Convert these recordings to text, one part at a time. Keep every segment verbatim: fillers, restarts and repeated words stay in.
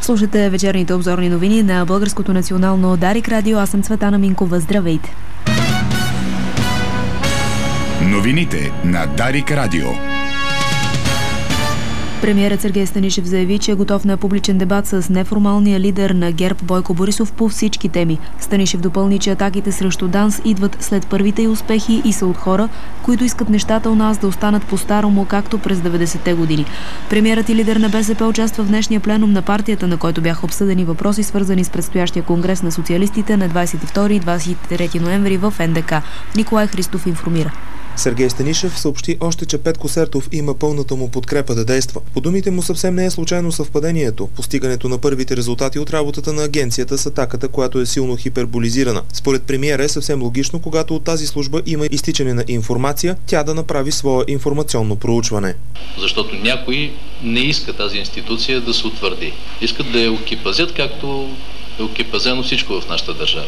Слушате вечерните обзорни новини на Българското национално Дарик радио. Аз съм Цветана Минкова. Здравейте! Новините на Дарик радио. Премиерът Сергей Станишев заяви, че е готов на публичен дебат с неформалния лидер на ГЕРБ Бойко Борисов по всички теми. Станишев допълни, че атаките срещу ДАНС идват след първите й успехи и са от хора, които искат нещата у нас да останат по-старому, както през деветдесетте години. Премиерът и лидер на БСП участва в днешния пленум на партията, на който бяха обсъдени въпроси, свързани с предстоящия конгрес на социалистите на двадесет и втори и двадесет и трети ноември в Ен Де Ка. Николай Христов информира. Сергей Станишев съобщи още, че Петко Сертов има пълната му подкрепа да действа. По думите му съвсем не е случайно съвпадението, постигането на първите резултати от работата на агенцията с атаката, която е силно хиперболизирана. Според премиера е съвсем логично, когато от тази служба има изтичане на информация, тя да направи свое информационно проучване. Защото някои не искат тази институция да се утвърди. Искат да я окипазят, както е окипазено всичко в нашата държава.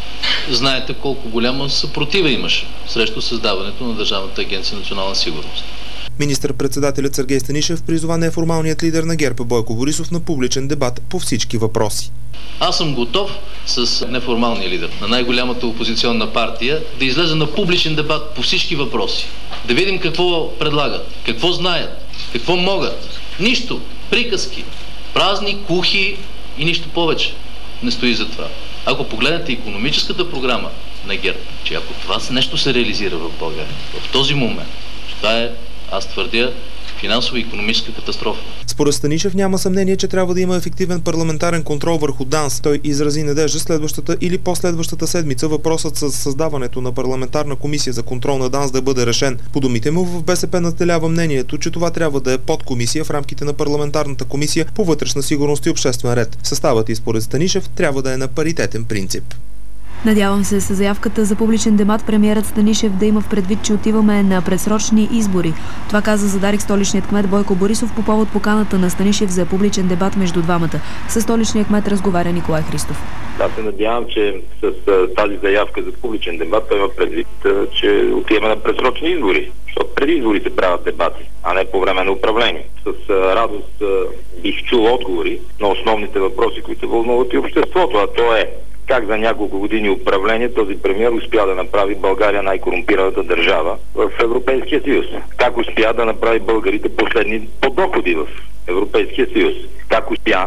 Знаете колко голяма съпротива имаше срещу създаването на Държавната агенция национална сигурност. Министър-председателят Сергей Станишев призова неформалният лидер на ГЕРБ Бойко Борисов на публичен дебат по всички въпроси. Аз съм готов с неформалния лидер на най-голямата опозиционна партия да излезе на публичен дебат по всички въпроси. Да видим какво предлагат, какво знаят, какво могат. Нищо, приказки, празни, кухи и нищо повече не стои за това. Ако погледнете икономическата програма на ГЕРБ, че ако това нещо се реализира в България, в този момент, това е, аз твърдя, финансова и икономическа катастрофа. Според Станишев няма съмнение, че трябва да има ефективен парламентарен контрол върху ДАНС. Той изрази надежда следващата или последващата седмица въпросът с създаването на парламентарна комисия за контрол на ДАНС да бъде решен. По думите му в БСП надделява мнението, че това трябва да е подкомисия в рамките на парламентарната комисия по вътрешна сигурност и обществен ред. Съставът и според Станишев трябва да е на паритетен принцип. Надявам се с заявката за публичен дебат премиерът Станишев да има в предвид, че отиваме на предсрочни избори. Това каза за Дарик столичният кмет Бойко Борисов по повод поканата на Станишев за публичен дебат между двамата. С столичния кмет разговаря Николай Христов. Аз се надявам, че с тази заявка за публичен дебат той има предвид, че отиваме на предсрочни избори. Защото преди избори се правят дебати, а не по време на управление. С радост бих чул отговори на основните въпроси, които вълнуват и обществото, а то е как за няколко години управление този премиер успя да направи България най-корумпираната държава в Европейския съюз. Как успя да направи българите последни по доходи в Европейския съюз. Как успя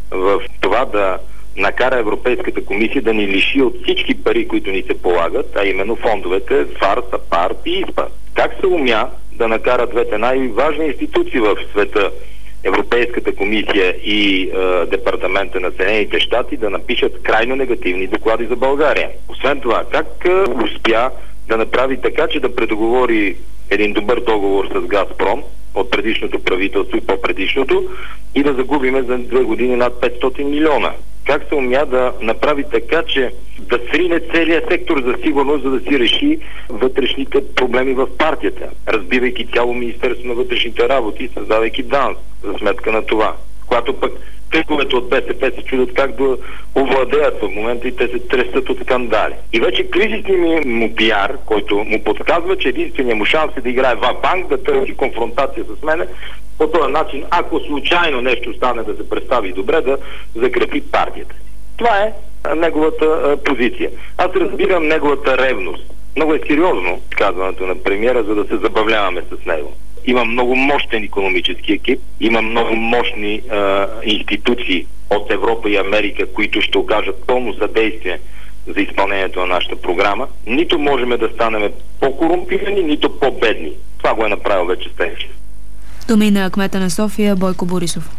в това да накара Европейската комисия да ни лиши от всички пари, които ни се полагат, а именно фондовете ФАР, САПАРД и ИСПА. Как се умя да накара двете най-важни институции в света, Европейската комисия и е, Департамента на Съединените щати, да напишат крайно негативни доклади за България. Освен това, как е, успя да направи така, че да предоговори един добър договор с Газпром от предишното правителство и по-предишното и да загубиме за две години над петстотин милиона. Как се умя да направи така, че да срине целият сектор за сигурност, за да си реши вътрешните проблеми в партията, разбивайки цяло Министерство на вътрешните работи и създавайки ДАНС за сметка на това. Когато пък тъковете от БСП се чудят как да овладеят в момента и те се тресат от скандали. И вече кризисният му пиар, който му подсказва, че единственият му шанс е да играе ва-банк, да търси конфронтация с мене, по този начин, ако случайно нещо стане да се представи добре, да закрепи партията. Това е неговата а, позиция. Аз разбирам неговата ревност. Много е сериозно казването на премиера, за да се забавляваме с него. Има много мощен икономически екип, има много мощни а, институции от Европа и Америка, които ще окажат пълно съдействие за изпълнението на нашата програма. Нито можем да станем по-корумпирани, нито по-бедни. Това го е направил вече Станишев. Думи на кмета на София Бойко Борисов.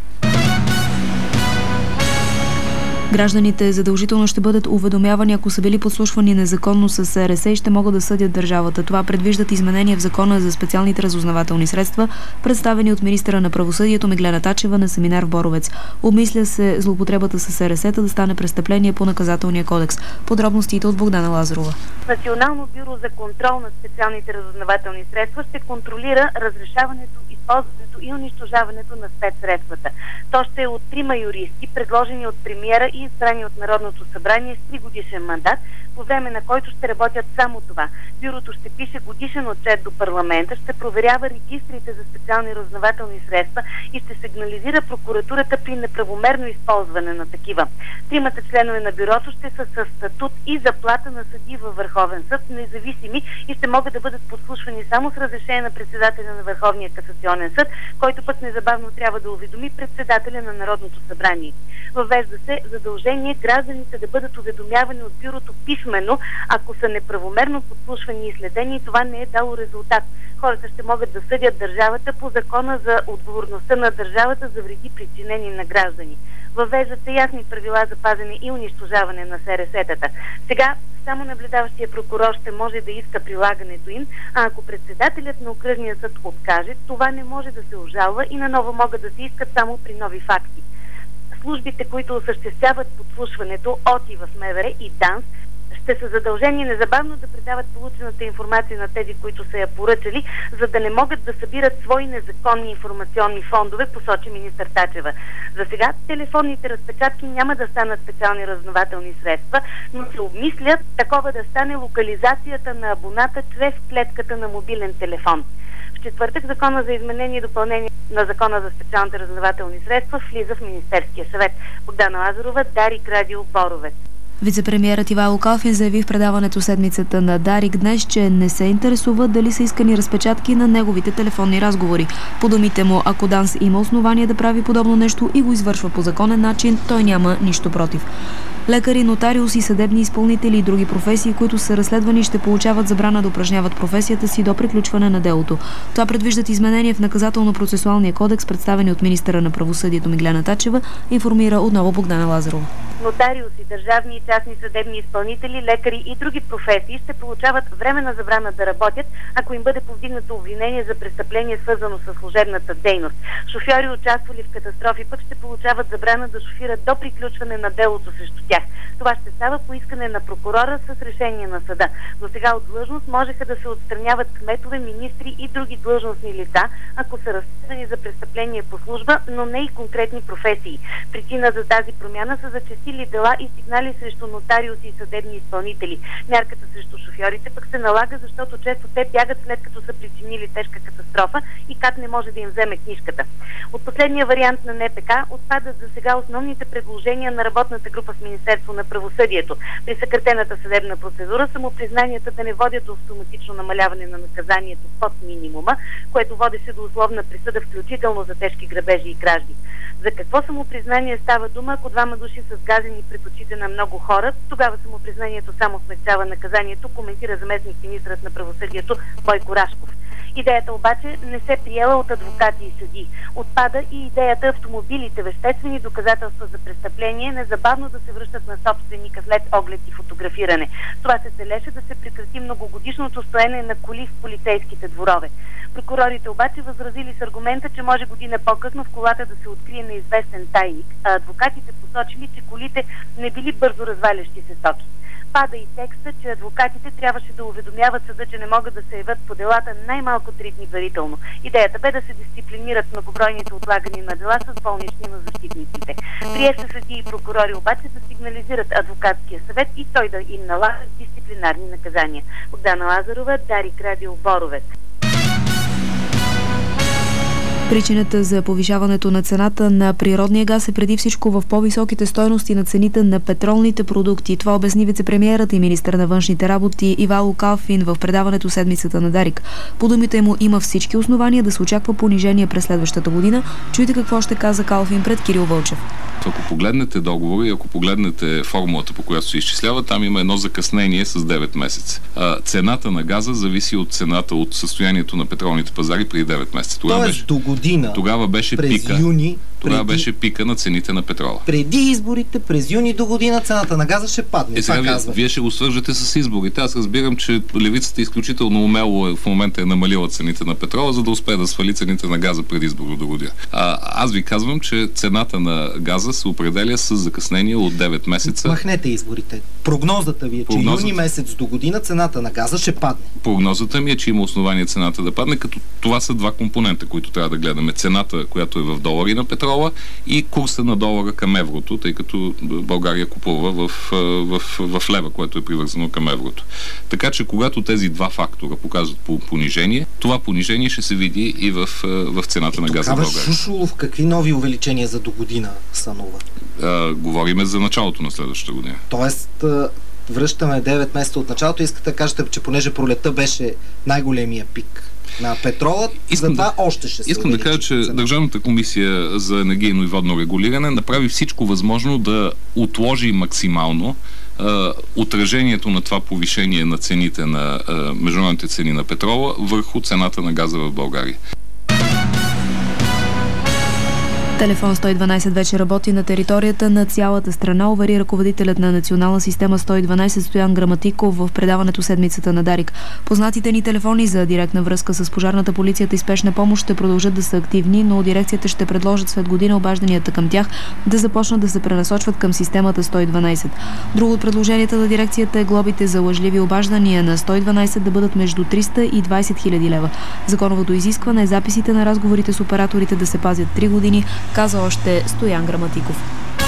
Гражданите задължително ще бъдат уведомявани, ако са били подслушвани незаконно с Ес Ер Ес и ще могат да съдят държавата. Това предвиждат изменения в закона за специалните разузнавателни средства, представени от министъра на правосъдието Меглена Тачева на семинар в Боровец. Обмисля се злоупотребата с Ес Ер Ес та да стане престъпление по наказателния кодекс. Подробностите от Богдана Лазарова. Национално бюро за контрол на специалните разузнавателни средства ще контролира разрешаването и използването и унищожаването на спецсредствата. То ще е от трима юристи, предложени от премиера и избрани от Народното събрание с тригодишен мандат, по време на който ще работят само това. Бюрото ще пише годишен отчет до парламента, ще проверява регистрите за специални разузнавателни средства и ще сигнализира прокуратурата при неправомерно използване на такива. Тримата членове на бюрото ще са със статут и заплата на съдии във Върховен съд, независими и ще могат да бъдат подслушвани само с разрешение на председателя на Върховния касационен съд, който пък незабавно трябва да уведоми председателя на Народното събрание. Въвежда се задължение гражданите да бъдат уведомявани от бюрото писмено, ако са неправомерно подслушвани и следени и това не е дало резултат. Хората ще могат да съдят държавата по закона за отговорността на държавата за вреди, причинени на граждани. Въвеждат се ясни правила за пазене и унищожаване на СРС-тата. Сега само наблюдаващия прокурор ще може да иска прилагането им, а ако председателят на окръжния съд откаже, това не може да се обжалва и наново могат да се искат само при нови факти. Службите, които осъществяват подслушването от и в МВР и ДАНС, ще са задължени незабавно да предават получената информация на тези, които са я поръчали, за да не могат да събират свои незаконни информационни фондове, посочи министър Тачева. За сега телефонните разпечатки няма да станат специални разузнавателни средства, но се обмислят такова да стане локализацията на абоната чрез клетката на мобилен телефон. В четвъртък Закона за изменение и допълнение на Закона за специалните разузнавателни средства влиза в Министерския съвет. Богдана Лазарова, Дарик, Радио, Боровец. Вицепремиерът Ивайло Калфин заяви в предаването седмицата на Дарик днес, че не се интересува дали са искани разпечатки на неговите телефонни разговори. По думите му, ако ДАНС има основание да прави подобно нещо и го извършва по законен начин, той няма нищо против. Лекари, нотариуси, съдебни изпълнители и други професии, които са разследвани, ще получават забрана да упражняват професията си до приключване на делото. Това предвиждат изменения в наказателно-процесуалния кодекс, представени от министъра на правосъдието Миглена Тачева, информира отново Богдана Лазарова. Нотариуси, държавни и частни съдебни изпълнители, лекари и други професии ще получават временна забрана да работят, ако им бъде повдигнато обвинение за престъпление, свързано с служебната дейност. Шофьори, участвали в катастрофи, пък ще получават забрана да шофират до приключване на делото срещу тях. Това ще става по искане на прокурора с решение на съда. До сега от длъжност можеха да се отстраняват кметове, министри и други длъжностни лица, ако са разследвани за престъпление по служба, но не и конкретни професии. Причина за тази промяна са зачестили дела и сигнали срещу нотариуси и съдебни изпълнители. Мярката срещу шофьорите пък се налага, защото често те бягат след като са причинили тежка катастрофа и КАТ не може да им вземе книжката. От последния вариант на НПК отпадат за сега основните предложения на работната група в Министерство на правосъдието. При съкратената съдебна процедура самопризнанията да не водят до автоматично намаляване на наказанието под минимума, което водеше до условна присъда, включително за тежки грабежи и кражби. За какво самопризнание става дума, ако двама души са сгазени пред очите на много хора? Тогава самопризнанието само смекчава наказанието, коментира заместник министърът на правосъдието Бойко Рашков. Идеята обаче не се приела от адвокати и съдии. Отпада и идеята автомобилите, веществени доказателства за престъпление, незабавно да се връщат на собственика след оглед и фотографиране. Това се целеше да се прекрати многогодишното стоене на коли в полицейските дворове. Прокурорите обаче възразили с аргумента, че може година по-късно в колата да се открие неизвестен тайник, а адвокатите посочили, че колите не били бързо развалящи се стоки. Пада и текста, че адвокатите трябваше да уведомяват съда, че не могат да се явят по делата най-малко три дни предварително. Идеята бе да се дисциплинират многобройните отлагани на дела с болнични на защитниците. Прие се съдии и прокурори обаче да сигнализират адвокатския съвет и той да им налага дисциплинарни наказания. Богдана Лазарова, Дарик, Радио, Боровец. Причината за повишаването на цената на природния газ е преди всичко в по-високите стойности на цените на петролните продукти. Това обясни вицепремиерът и министър на външните работи Ивайло Калфин в предаването седмицата на Дарик. По думите му има всички основания да се очаква понижение през следващата година. Чуйте какво ще каза Калфин пред Кирил Вълчев. Ако погледнете договора и ако погледнете формулата, по която се изчислява, там има едно закъснение с девет месеца. А, цената на газа зависи от цената, от състоянието на петролните пазари преди девет месеца. Тогава Тоест беше, до година, тогава беше през пика. юни, Тогава преди... беше пика на цените на петрола. Преди изборите, през юни до година, цената на газа ще падне. Е, сега вие, вие ще го свържете с изборите. Аз разбирам, че левицата изключително умело в момента е намалила цените на петрола, за да успее да свали цените на газа преди избора до година. А, аз ви казвам, че цената на газа се определя с закъснение от девет месеца. Махнете изборите. Прогнозата ви е, че Прогнозата... юни месец до година цената на газа ще падне. Прогнозата ми е, че има основание цената да падне, като това са два компонента, които трябва да гледаме. Цената, която е в долари на петрола, и курса на долара към еврото, тъй като България купува в, в, в, в лева, което е привързано към еврото. Така че когато тези два фактора показват по понижение, това понижение ще се види и в, в цената и на газа в България. Шушулов, какви нови увеличения за до година сънува? А, говориме за началото на следващата година. Тоест, връщаме девет месеца от началото и искате да кажете, че понеже пролетта беше най-големия пик на петрола, искам за това да, още ще се Искам да кажа, че цена. Държавната комисия за енергийно и водно регулиране направи всичко възможно да отложи максимално а, отражението на това повишение на цените на а, международните цени на петрола върху цената на газа в България. Телефон сто и дванайсет вече работи на територията на цялата страна, увери ръководителят на национална система сто и дванайсет Стоян Граматиков в предаването Седмицата на Дарик. Познатите ни телефони за директна връзка с пожарната, полицията и спешна помощ ще продължат да са активни, но дирекцията ще предложат след година обажданията към тях да започнат да се пренасочват към системата сто и дванайсет. Друго от предложенията на дирекцията е глобите за лъжливи обаждания на сто и дванайсет да бъдат между триста и двайсет хиляди лева. Законовото изискване е записите на разговорите с операторите да се пазят три години, каза още Стоян Граматиков.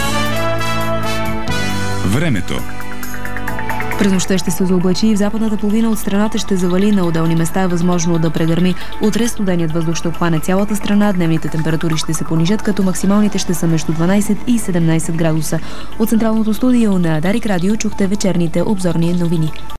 Времето. През нощта ще се заоблачи и в западната половина от страната ще завали, на отделни места е възможно да предгърми. Утре студеният въздух ще обхване цялата страна, дневните температури ще се понижат, като максималните ще са между дванайсет и седемнайсет градуса. От централното студио на Дарик Радио чухте вечерните обзорни новини.